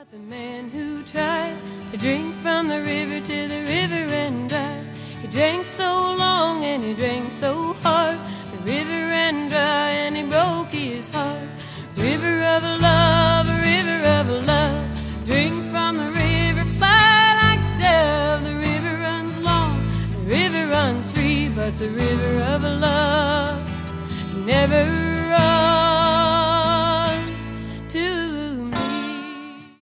The man who tried to drink from the river to the river ran dry. He drank so long and he drank so hard. The river ran dry and he broke his heart. River of love, river of love, drink from the river, fly like a dove. The river runs long, the river runs free, but the river of love never runs.